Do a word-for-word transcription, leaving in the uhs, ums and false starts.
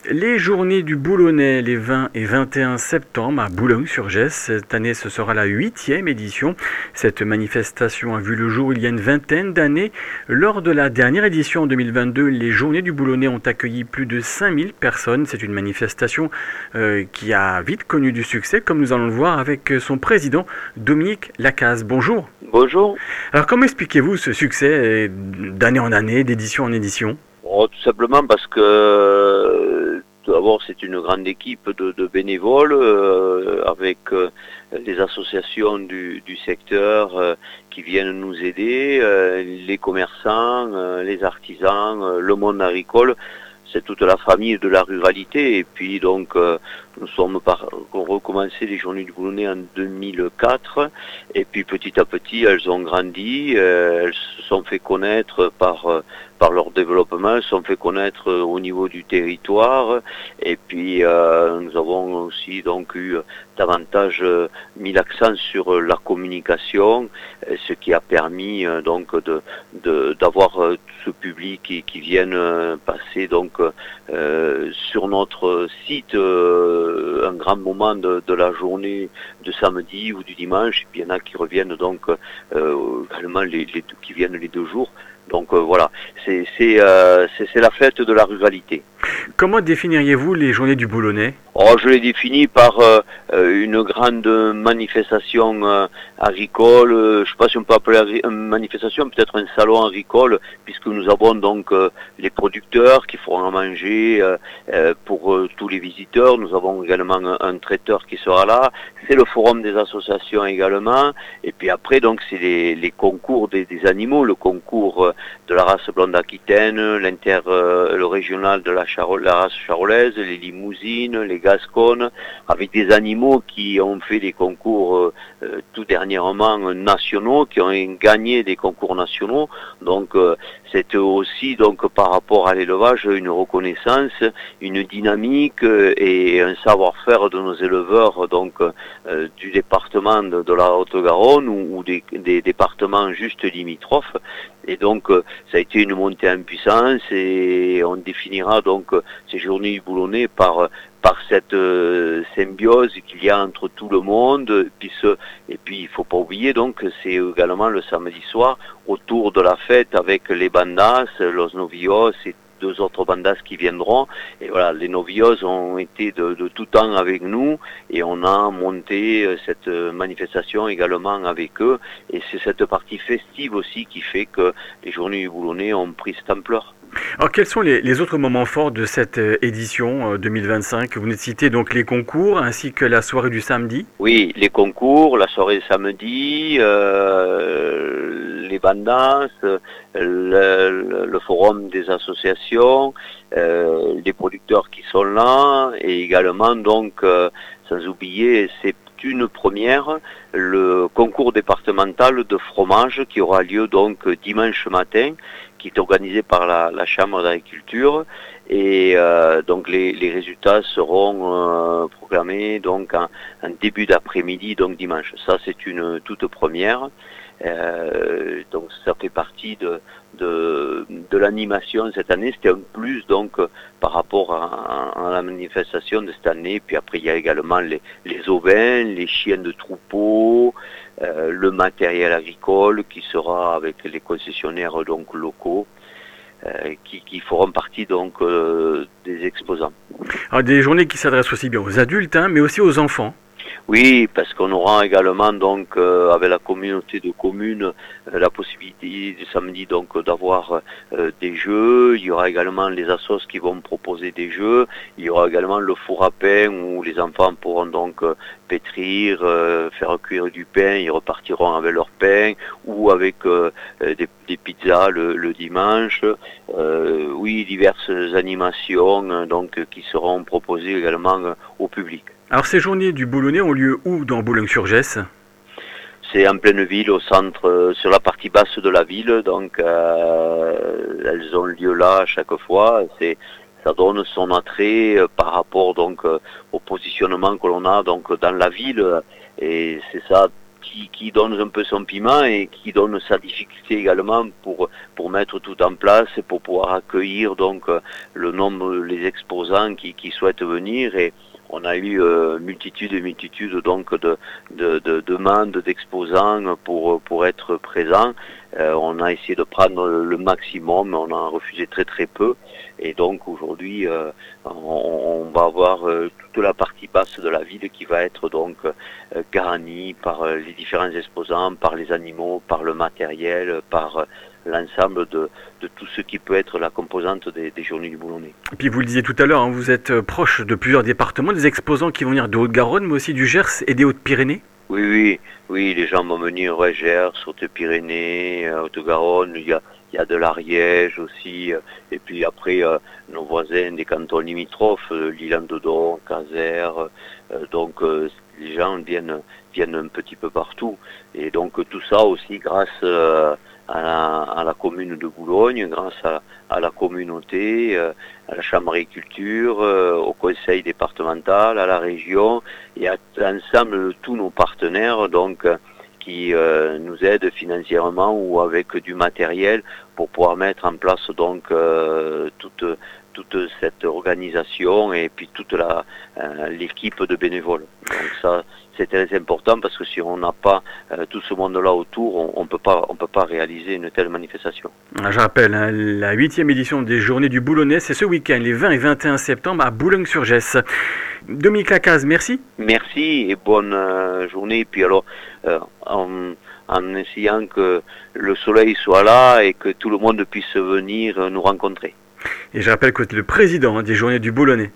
Les journées du Boulonnais, les vingt et vingt et un septembre à Boulogne-sur-Gesse. Cette année, ce sera la huitième édition. Cette manifestation a vu le jour il y a une vingtaine d'années. Lors de la dernière édition en deux mille vingt-deux, les journées du Boulonnais ont accueilli plus de cinq mille personnes. C'est une manifestation euh, qui a vite connu du succès, comme nous allons le voir avec son président Dominique Lacaze. Bonjour. Bonjour. Alors, comment expliquez-vous ce succès d'année en année, d'édition en édition ? Oh, tout simplement parce que tout d'abord c'est une grande équipe de, de bénévoles euh, avec euh, les associations du, du secteur euh, qui viennent nous aider, euh, les commerçants, euh, les artisans, euh, le monde agricole. C'est toute la famille de la ruralité. Et puis donc euh, nous sommes par, recommencé les journées du Boulonnais en deux mille quatre. Et puis petit à petit elles ont grandi, euh, elles se sont fait connaître par euh, par leur développement, elles se sont fait connaître euh, au niveau du territoire. Et puis euh, nous avons aussi donc eu davantage euh, mis l'accent sur euh, la communication, euh, ce qui a permis euh, donc de, de d'avoir euh, ce public qui, qui viennent euh, passer donc euh, sur notre site euh, un grand moment de, de la journée de samedi ou du dimanche. Et puis il y en a qui reviennent donc euh, également les, les qui viennent les deux jours. Donc euh, voilà, c'est c'est, euh, c'est c'est la fête de la ruralité. Comment définiriez-vous les journées du Boulonnais ? Oh, je l'ai défini par euh, une grande manifestation euh, agricole. Je ne sais pas si on peut appeler une manifestation, peut-être un salon agricole, puisque nous avons donc euh, les producteurs qui feront à manger euh, euh, pour euh, tous les visiteurs. Nous avons également un, un traiteur qui sera là. C'est le forum des associations également. Et puis après, donc, c'est les, les concours des, des animaux, le concours euh, de la race blonde aquitaine, l'inter, euh, le régional de la, Charol- la race charolaise, les limousines, les gascones, avec des animaux qui ont fait des concours euh, euh, tout dernièrement nationaux, qui ont gagné des concours nationaux. Donc euh, c'est aussi donc par rapport à l'élevage une reconnaissance, une dynamique euh, et un savoir-faire de nos éleveurs donc euh, du département de, de la Haute-Garonne ou, ou des, des départements juste limitrophes. Et donc euh, ça a été une montée en puissance et on définira donc euh, ces journées du Boulonnais par par cette euh, symbiose qu'il y a entre tout le monde. Et puis, ce, et puis il faut pas oublier donc c'est également le samedi soir autour de la fête avec les bandas, los novios et deux autres bandas qui viendront. Et voilà, les novios ont été de, de tout temps avec nous et on a monté cette manifestation également avec eux. Et c'est cette partie festive aussi qui fait que les journées du Boulonnais ont pris cette ampleur. Alors, quels sont les, les autres moments forts de cette édition euh, deux mille vingt-cinq ? Vous nous citez donc les concours ainsi que la soirée du samedi. Oui, les concours, la soirée du samedi, euh, les bandas, le, le, le forum des associations, euh, les producteurs qui sont là et également donc, euh, sans oublier, c'est une première, le concours départemental de fromage qui aura lieu donc dimanche matin, qui est organisé par la, la Chambre d'agriculture et euh, donc les, les résultats seront euh, proclamés donc en, en début d'après-midi, donc dimanche. Ça c'est une toute première. Euh, donc ça fait partie de, de, de l'animation cette année. C'était un plus donc par rapport à, à la manifestation de cette année. Puis après il y a également les, les ovins, les chiens de troupeau, euh, le matériel agricole qui sera avec les concessionnaires donc locaux. Euh, qui, qui feront partie donc euh, des exposants. Alors, des journées qui s'adressent aussi bien aux adultes, hein, mais aussi aux enfants. Oui, parce qu'on aura également donc euh, avec la communauté de communes euh, la possibilité du samedi donc d'avoir euh, des jeux. Il y aura également les assos qui vont proposer des jeux. Il y aura également le four à pain où les enfants pourront donc euh, pétrir, euh, faire cuire du pain. Ils repartiront avec leur pain ou avec euh, des, des pizzas le, le dimanche. Euh, oui, diverses animations euh, donc qui seront proposées également euh, au public. Alors ces journées du Boulonnais ont lieu où dans Boulogne-sur-Gesse ? C'est en pleine ville, au centre, euh, sur la partie basse de la ville, donc euh, elles ont lieu là à chaque fois. C'est, ça donne son attrait euh, par rapport donc euh, au positionnement que l'on a donc dans la ville, et c'est ça qui, qui donne un peu son piment et qui donne sa difficulté également pour, pour mettre tout en place et pour pouvoir accueillir donc le nombre, les exposants qui, qui souhaitent venir. Et on a eu euh, multitude et multitude donc de, de, de demandes d'exposants pour, pour être présents. Euh, on a essayé de prendre le maximum, on a refusé très très peu. Et donc aujourd'hui, euh, on, on va avoir euh, toute la partie basse de la ville qui va être donc euh, garnie par euh, les différents exposants, par les animaux, par le matériel, par euh, l'ensemble de, de tout ce qui peut être la composante des, des Journées du Boulonnais. Et puis vous le disiez tout à l'heure, hein, vous êtes proche de plusieurs départements, des exposants qui vont venir de Haute-Garonne, mais aussi du Gers et des Hautes-Pyrénées. Oui, oui, oui, les gens vont venir, ouais, Gers, Haute-Pyrénées, euh, Haute-Garonne, il y a, il y a de l'Ariège aussi, euh, et puis après euh, nos voisins des cantons limitrophes, euh, l'Île-en-Dedon, Caser, euh, donc euh, les gens viennent, viennent un petit peu partout. Et donc tout ça aussi grâce euh, à, la, à la commune de Boulogne, grâce à, à la communauté, euh, à la Chambre d'agriculture, euh, au conseil départemental, à la région et à l'ensemble de tous nos partenaires donc euh, qui euh, nous aident financièrement ou avec du matériel pour pouvoir mettre en place donc euh, toute toute cette organisation et puis toute la euh, l'équipe de bénévoles. Donc ça c'est très important parce que si on n'a pas euh, tout ce monde-là autour, on, on peut pas on peut pas réaliser une telle manifestation. Je rappelle, hein, la huitième édition des Journées du Boulonnais, c'est ce week-end, les vingt et vingt et un septembre à Boulogne-sur-Gesse. Dominique Lacaze, merci. Merci et bonne euh, journée. Et puis alors, euh, en, en essayant que le soleil soit là et que tout le monde puisse venir nous rencontrer. Et je rappelle que tu es le président des Journées du Boulonnais.